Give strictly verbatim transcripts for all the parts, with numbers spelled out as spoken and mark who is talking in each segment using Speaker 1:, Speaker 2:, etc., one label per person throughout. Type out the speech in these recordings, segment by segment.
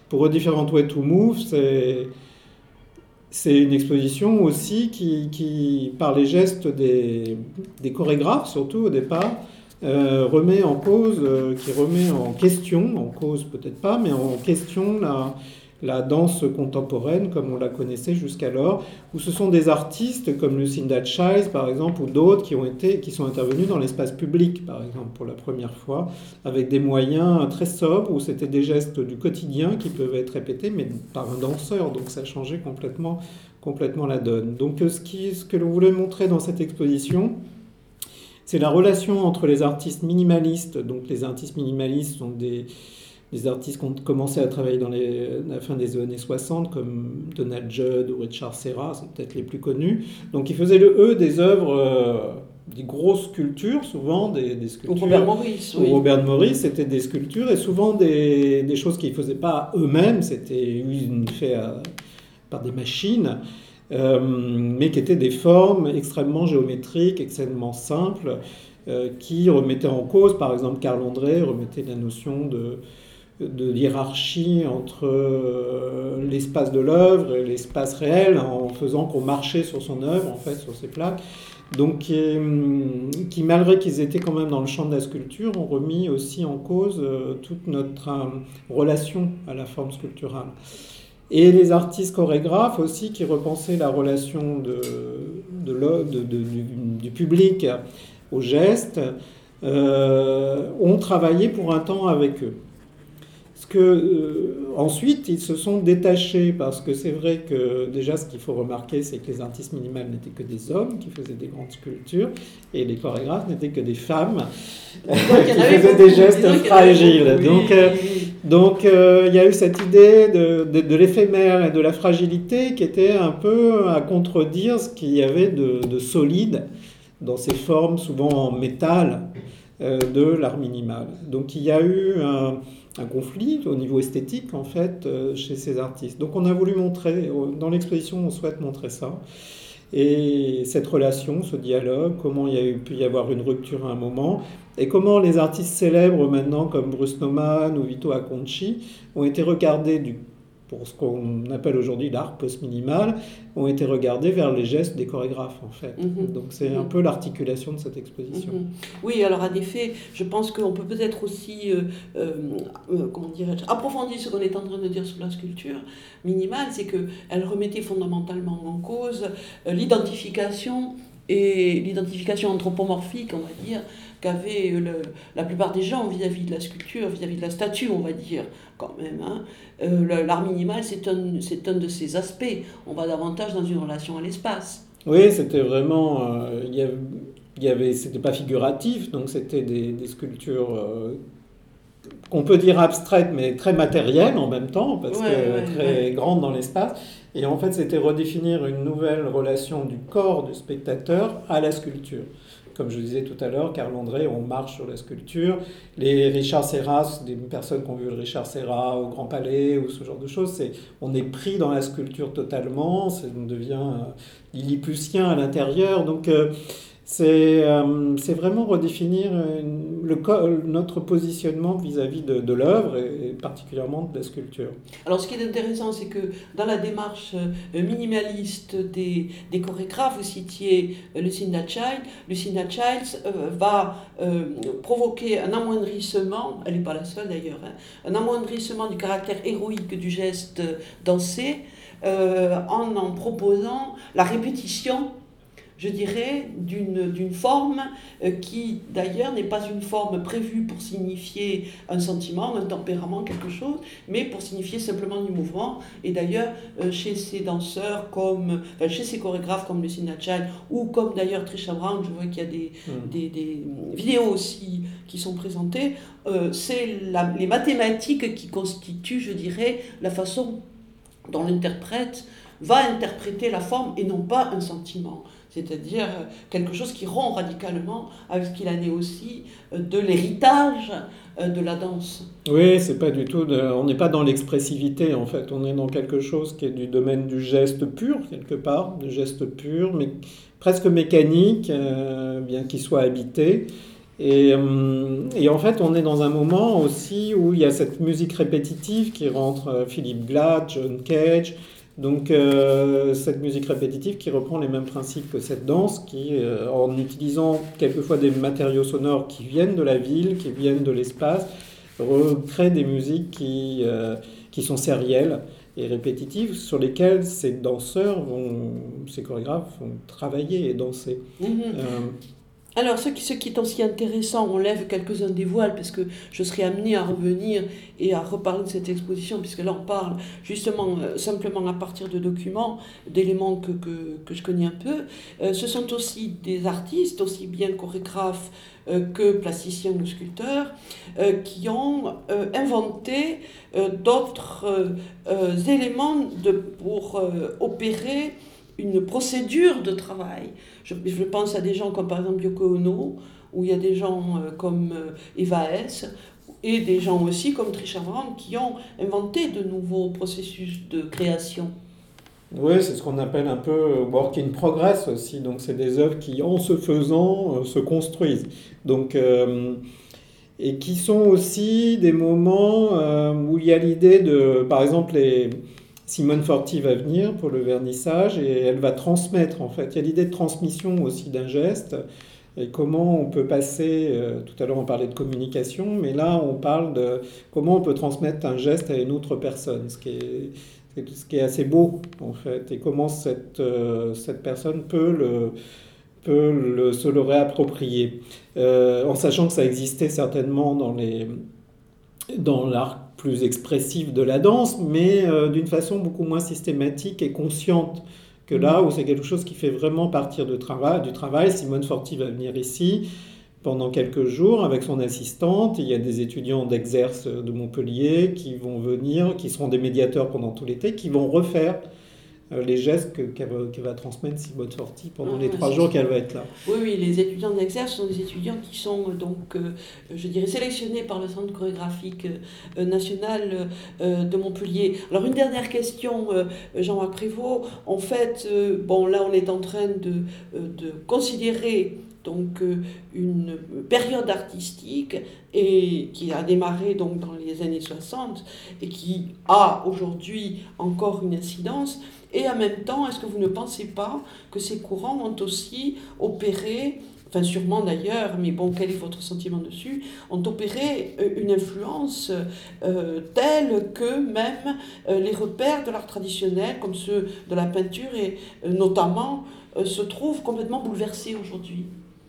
Speaker 1: Pour A Different Way to Move, c'est, c'est une exposition aussi qui, qui par les gestes des, des chorégraphes, surtout au départ, euh, remet en cause, euh, qui remet en question, en cause peut-être pas, mais en question la, la danse contemporaine comme on la connaissait jusqu'alors, où ce sont des artistes comme Lucinda Childs par exemple, ou d'autres qui ont été, qui sont intervenus dans l'espace public par exemple pour la première fois, avec des moyens très sobres, où c'était des gestes du quotidien qui peuvent être répétés, mais par un danseur, donc ça changeait complètement, complètement la donne. Donc ce, qui, ce que l'on voulait montrer dans cette exposition, c'est la relation entre les artistes minimalistes. Donc les artistes minimalistes sont des, des artistes qui ont commencé à travailler dans les, la fin des années soixante, comme Donald Judd ou Richard Serra, c'est peut-être les plus connus. Donc ils faisaient, eux, des œuvres, euh, des grosses sculptures, souvent des, des sculptures.
Speaker 2: Ou Robert Morris, oui.
Speaker 1: Ou Robert Morris, c'était des sculptures, et souvent des, des choses qu'ils ne faisaient pas eux-mêmes, c'était fait à, par des machines. Euh, mais qui étaient des formes extrêmement géométriques, extrêmement simples, euh, qui remettaient en cause, par exemple, Carl André remettait la notion de, de hiérarchie entre euh, l'espace de l'œuvre et l'espace réel, en faisant qu'on marchait sur son œuvre, en fait, sur ses plaques. Donc, qui, qui, malgré qu'ils étaient quand même dans le champ de la sculpture, ont remis aussi en cause euh, toute notre euh, relation à la forme sculpturale. Et les artistes chorégraphes aussi qui repensaient la relation de, de, de, de, du, du public au geste, euh, ont travaillé pour un temps avec eux. Parce que, euh, ensuite, ils se sont détachés, parce que c'est vrai que déjà ce qu'il faut remarquer, c'est que les artistes minimales n'étaient que des hommes qui faisaient des grandes sculptures, et les chorégraphes n'étaient que des femmes qui faisaient des gestes fragiles. Donc, euh, donc euh, il y a eu cette idée de, de, de l'éphémère et de la fragilité qui était un peu à contredire ce qu'il y avait de, de solide dans ces formes souvent en métal euh, de l'art minimal. Donc il y a eu un, un conflit au niveau esthétique en fait euh, chez ces artistes. Donc on a voulu montrer, dans l'exposition on souhaite montrer ça. Et cette relation, ce dialogue, comment il y a eu, pu y avoir une rupture à un moment, et comment les artistes célèbres maintenant, comme Bruce Nauman ou Vito Acconci, ont été regardés, du, pour ce qu'on appelle aujourd'hui l'art post-minimal, ont été regardés vers les gestes des chorégraphes, en fait. Mm-hmm. Donc c'est mm-hmm. un peu l'articulation de cette exposition.
Speaker 2: Mm-hmm. Oui, alors en effet, je pense qu'on peut peut-être aussi, euh, euh, comment dirais-je, approfondir ce qu'on est en train de dire sur la sculpture minimale, c'est qu'elle remettait fondamentalement en cause euh, l'identification et l'identification anthropomorphique, on va dire, qu'avaient le, la plupart des gens vis-à-vis de la sculpture, vis-à-vis de la statue, on va dire, quand même. Hein. Euh, l'art minimal, c'est un, c'est un de ses aspects. On va davantage dans une relation à l'espace.
Speaker 1: Oui, c'était vraiment... Euh, il y avait, il y avait, c'était pas figuratif, donc c'était des, des sculptures... Euh, qu'on peut dire abstraites, mais très matérielles en même temps, parce
Speaker 2: ouais,
Speaker 1: que
Speaker 2: ouais,
Speaker 1: très
Speaker 2: ouais.
Speaker 1: grandes dans l'espace. Et en fait, c'était redéfinir une nouvelle relation du corps du spectateur à la sculpture. Comme je disais tout à l'heure, Carl André, on marche sur la sculpture. Les Richard Serra, des personnes qui ont vu le Richard Serra au Grand Palais ou ce genre de choses, c'est, on est pris dans la sculpture totalement, c'est, on devient euh, lilliputien à l'intérieur. Donc, euh, c'est, euh, c'est vraiment redéfinir une, le, notre positionnement vis-à-vis de, de l'œuvre et, et particulièrement de la sculpture.
Speaker 2: Alors ce qui est intéressant, c'est que dans la démarche minimaliste des, des chorégraphes, vous citiez Lucinda Childs, Lucinda Childs euh, va euh, provoquer un amoindrissement, elle n'est pas la seule d'ailleurs, hein, un amoindrissement du caractère héroïque du geste dansé euh, en en proposant la répétition, je dirais, d'une, d'une forme euh, qui, d'ailleurs, n'est pas une forme prévue pour signifier un sentiment, un tempérament, quelque chose, mais pour signifier simplement du mouvement. Et d'ailleurs, euh, chez ces danseurs, comme, enfin, chez ces chorégraphes comme Lucinda Childs, ou comme d'ailleurs Trisha Brown, je vois qu'il y a des, mmh. des, des vidéos aussi qui sont présentées, euh, c'est la, les mathématiques qui constituent, je dirais, la façon dont l'interprète va interpréter la forme et non pas un sentiment. C'est-à-dire quelque chose qui rompt radicalement avec ce qu'il en est aussi de l'héritage de la danse.
Speaker 1: Oui, c'est pas du tout de, on n'est pas dans l'expressivité en fait, on est dans quelque chose qui est du domaine du geste pur quelque part, du geste pur, mais presque mécanique, euh, bien qu'il soit habité. Et, euh, et en fait, on est dans un moment aussi où il y a cette musique répétitive qui rentre, euh, Philip Glass, John Cage, donc euh, cette musique répétitive qui reprend les mêmes principes que cette danse, qui, euh, en utilisant quelquefois des matériaux sonores qui viennent de la ville, qui viennent de l'espace, recrée des musiques qui, euh, qui sont sérielles et répétitives, sur lesquelles ces danseurs, vont, ces chorégraphes vont travailler et danser.
Speaker 2: Mhm.
Speaker 1: Euh,
Speaker 2: Alors, ce qui, ce qui est aussi intéressant, on lève quelques-uns des voiles, parce que je serai amenée à revenir et à reparler de cette exposition, puisque là, on parle justement euh, simplement à partir de documents, d'éléments que, que, que je connais un peu. Euh, ce sont aussi des artistes, aussi bien chorégraphes euh, que plasticiens ou sculpteurs, euh, qui ont euh, inventé euh, d'autres euh, euh, éléments de, pour euh, opérer une procédure de travail. Je, je pense à des gens comme par exemple Yoko Ono, où il y a des gens euh, comme euh, Eva Hesse, et des gens aussi comme Trisha Brown qui ont inventé de nouveaux processus de création.
Speaker 1: Oui, c'est ce qu'on appelle un peu work in progress aussi. Donc, c'est des œuvres qui, en se faisant, euh, se construisent. Donc, euh, et qui sont aussi des moments euh, où il y a l'idée de, par exemple, les, Simone Forti va venir pour le vernissage et elle va transmettre en fait. Il y a l'idée de transmission aussi d'un geste et comment on peut passer, euh, tout à l'heure on parlait de communication, mais là on parle de comment on peut transmettre un geste à une autre personne, ce qui est, ce qui est assez beau en fait, et comment cette, euh, cette personne peut, le, peut le, se le réapproprier, euh, en sachant que ça existait certainement dans les dans l'art plus expressif de la danse, mais euh, d'une façon beaucoup moins systématique et consciente que là, où c'est quelque chose qui fait vraiment partir de travail, du travail. Simone Forti va venir ici pendant quelques jours avec son assistante. Il y a des étudiants d'Exerce de Montpellier qui vont venir, qui seront des médiateurs pendant tout l'été, qui vont refaire les gestes que, qu'elle, va, qu'elle va transmettre Simone Forti pendant ah, les trois jours qu'elle va être là.
Speaker 2: Oui, oui, les étudiants d'Exerce sont des étudiants qui sont donc, euh, je dirais, sélectionnés par le Centre chorégraphique euh, national euh, de Montpellier. Alors, une dernière question, euh, Jean-Marc Prévost. En fait, euh, bon, là, on est en train de, euh, de considérer donc euh, une période artistique et qui a démarré donc dans les années soixante et qui a aujourd'hui encore une incidence. Et en même temps, est-ce que vous ne pensez pas que ces courants ont aussi opéré, enfin sûrement d'ailleurs, mais bon, quel est votre sentiment dessus, ont opéré une influence euh, telle que même euh, les repères de l'art traditionnel, comme ceux de la peinture et euh, notamment, euh, se trouvent complètement bouleversés aujourd'hui?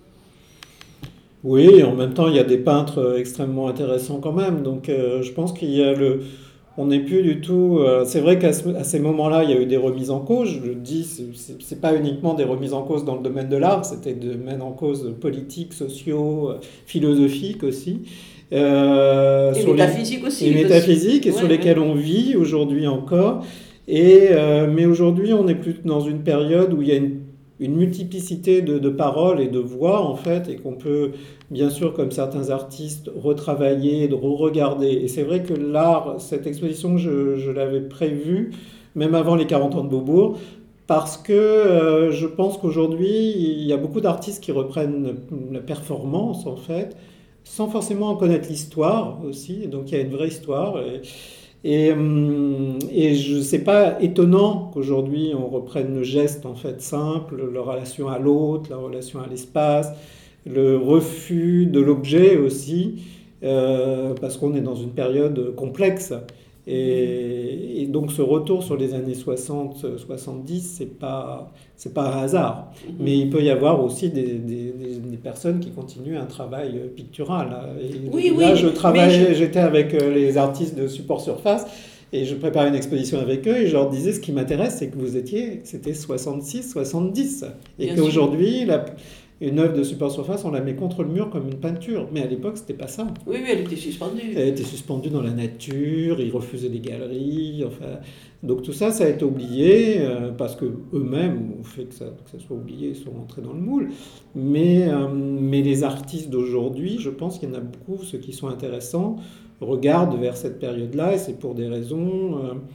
Speaker 1: Oui, en même temps, il y a des peintres extrêmement intéressants quand même. Donc, euh, je pense qu'il y a le... On n'est plus du tout... Euh, c'est vrai qu'à ce, à ces moments-là, il y a eu des remises en cause. Je le dis, c'est, c'est, c'est pas uniquement des remises en cause dans le domaine de l'art, c'était des domaines en cause politiques, sociaux, philosophiques aussi.
Speaker 2: Euh, et métaphysiques
Speaker 1: les,
Speaker 2: aussi.
Speaker 1: Et métaphysiques, et ouais, sur lesquels ouais. on vit aujourd'hui encore. Et, euh, mais aujourd'hui, on est plus dans une période où il y a une une multiplicité de, de paroles et de voix en fait, et qu'on peut bien sûr comme certains artistes retravailler, de re-regarder. Et c'est vrai que l'art, cette exposition je, je l'avais prévue même avant les quarante ans de Beaubourg, parce que euh, je pense qu'aujourd'hui il y a beaucoup d'artistes qui reprennent la performance en fait, sans forcément en connaître l'histoire aussi, et donc il y a une vraie histoire. Et, Et, et je sais pas étonnant qu'aujourd'hui on reprenne le geste en fait simple, la relation à l'autre, la relation à l'espace, le refus de l'objet aussi, euh, parce qu'on est dans une période complexe. Et, et donc ce retour sur les années soixante soixante-dix, c'est pas, c'est pas un hasard. Mais il peut y avoir aussi des, des, des personnes qui continuent un travail pictural. Et
Speaker 2: oui,
Speaker 1: là,
Speaker 2: oui,
Speaker 1: je travaillais,
Speaker 2: je...
Speaker 1: j'étais avec les artistes de support surface et je préparais une exposition avec eux et je leur disais ce qui m'intéresse, c'est que vous étiez, c'était soixante-six soixante-dix. Et Bien qu'aujourd'hui, la, une œuvre de support surface, on la met contre le mur comme une peinture. Mais à l'époque, c'était pas ça.
Speaker 2: Oui, oui, elle était suspendue.
Speaker 1: Elle était suspendue dans la nature, ils refusaient les galeries, enfin... Donc tout ça, ça a été oublié, euh, parce qu'eux-mêmes ont fait que ça, que ça soit oublié, ils sont rentrés dans le moule. Mais, euh, mais les artistes d'aujourd'hui, je pense qu'il y en a beaucoup, ceux qui sont intéressants, regardent vers cette période-là, et c'est pour des raisons... Euh,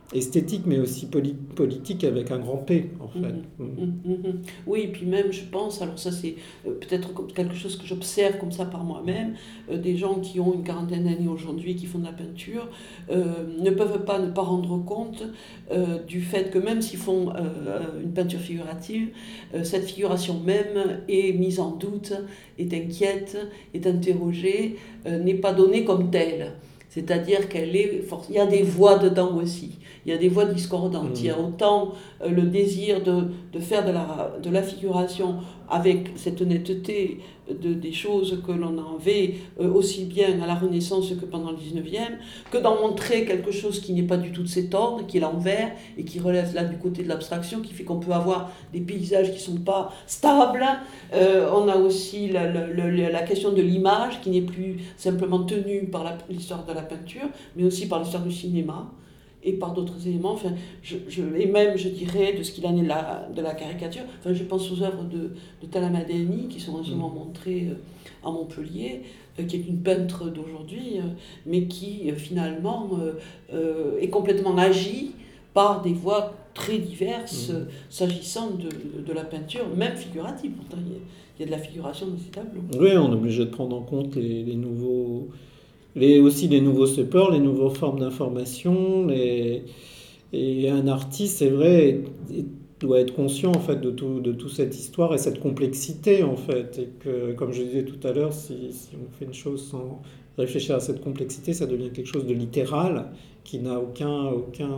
Speaker 1: esthétique, mais aussi poli- politique avec un grand P, en fait.
Speaker 2: Mhm,
Speaker 1: Mm.
Speaker 2: mhm, mhm. Oui, et puis même, je pense, alors ça c'est euh, peut-être comme- quelque chose que j'observe comme ça par moi-même, euh, des gens qui ont une quarantaine d'années aujourd'hui, qui font de la peinture, euh, ne peuvent pas ne pas rendre compte euh, du fait que même s'ils font euh, une peinture figurative, euh, cette figuration même est mise en doute, est inquiète, est interrogée, euh, n'est pas donnée comme telle. C'est-à-dire qu'elle est forc- il y a des voix dedans aussi. Il y a des voix discordantes. Il y a
Speaker 1: Mm.
Speaker 2: autant euh, le désir de, de faire de la, de la figuration avec cette honnêteté de, des choses que l'on avait euh, aussi bien à la Renaissance que pendant le dix-neuvième, que d'en montrer quelque chose qui n'est pas du tout de cet ordre, qui est l'envers et qui relève là du côté de l'abstraction, qui fait qu'on peut avoir des paysages qui ne sont pas stables. Euh, on a aussi la, la, la, la question de l'image qui n'est plus simplement tenue par la- l'histoire de la peinture, mais aussi par l'histoire du cinéma et par d'autres éléments, enfin, je, je, et même, je dirais, de ce qu'il en est de la, de la caricature. Enfin, je pense aux œuvres de, de Tala Deni, qui sont en ce moment montrées euh, à Montpellier, euh, qui est une peintre d'aujourd'hui, euh, mais qui, euh, finalement, euh, euh, est complètement agie par des voies très diverses, euh, s'agissant de, de la peinture, même figurative. Pourtant, il y a, il y a de la figuration dans ces tableaux.
Speaker 1: Oui, on est obligé de prendre en compte les, les nouveaux... Les, aussi les nouveaux supports, les nouvelles formes d'information. Les, et un artiste, c'est vrai, est- est- doit être conscient en fait de tout, de toute cette histoire et cette complexité en fait. Et que, comme je disais tout à l'heure, si, si on fait une chose sans réfléchir à cette complexité, ça devient quelque chose de littéral qui n'a aucun, aucun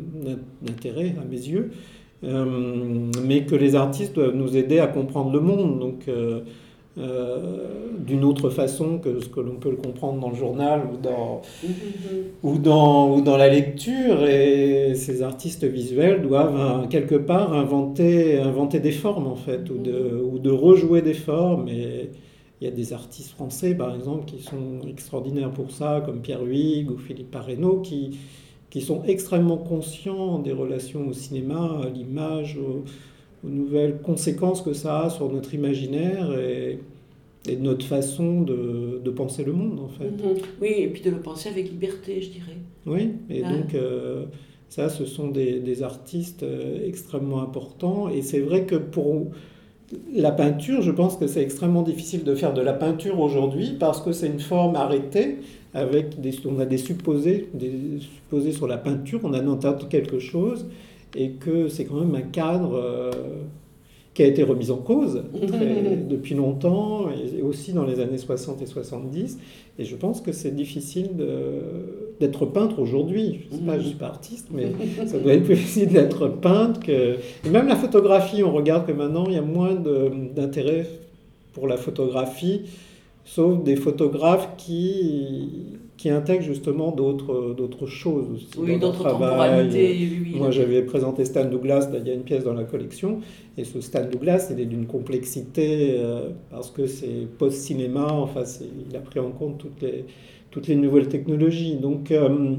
Speaker 1: intérêt à mes yeux. Euh, mais que les artistes doivent nous aider à comprendre le monde. Donc, euh, euh, d'une autre façon que ce que l'on peut le comprendre dans le journal ou dans, ou dans, ou dans la lecture. Et ces artistes visuels doivent hein, quelque part inventer, inventer des formes en fait, ou de, ou de rejouer des formes. Et il y a des artistes français par exemple qui sont extraordinaires pour ça, comme Pierre Huyghe ou Philippe Parreno, qui, qui sont extrêmement conscients des relations au cinéma, à l'image, au, aux nouvelles conséquences que ça a sur notre imaginaire et, et notre façon de, de penser le monde, en fait.
Speaker 2: Mm-hmm. Oui, et puis de le penser avec liberté, je dirais.
Speaker 1: Oui, et
Speaker 2: Hein?
Speaker 1: donc euh, ça, ce sont des, des artistes euh, extrêmement importants. Et c'est vrai que pour la peinture, je pense que c'est extrêmement difficile de faire de la peinture aujourd'hui parce que c'est une forme arrêtée. Avec des, on a des supposés, des supposés sur la peinture, on a entendu quelque chose, et que c'est quand même un cadre euh, qui a été remis en cause très, depuis longtemps, et aussi dans les années soixante et soixante-dix. Et je pense que c'est difficile de, d'être peintre aujourd'hui. Je ne sais pas, je ne suis pas artiste, mais ça doit être plus difficile d'être peintre que... Et même la photographie, on regarde que maintenant, il y a moins de, d'intérêt pour la photographie, sauf des photographes qui, qui intègrent justement d'autres, d'autres choses aussi
Speaker 2: oui,
Speaker 1: dans leur
Speaker 2: d'autres
Speaker 1: travail.
Speaker 2: temporalités. Oui, oui,
Speaker 1: Moi, j'avais présenté Stan Douglas, là, il y a une pièce dans la collection, et ce Stan Douglas, il est d'une complexité, euh, parce que c'est post-cinéma, enfin, c'est, il a pris en compte toutes les, toutes les nouvelles technologies. Donc, euh,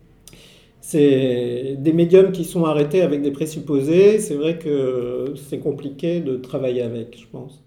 Speaker 1: c'est des médiums qui sont arrêtés avec des présupposés. C'est vrai que c'est compliqué de travailler avec, je pense.